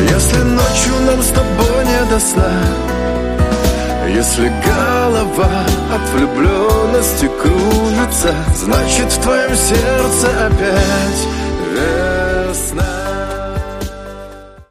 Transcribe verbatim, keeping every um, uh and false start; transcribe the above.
Если ночью нам с тобой не до сна, если голова от влюбленности кружится, значит в твоем сердце опять весна.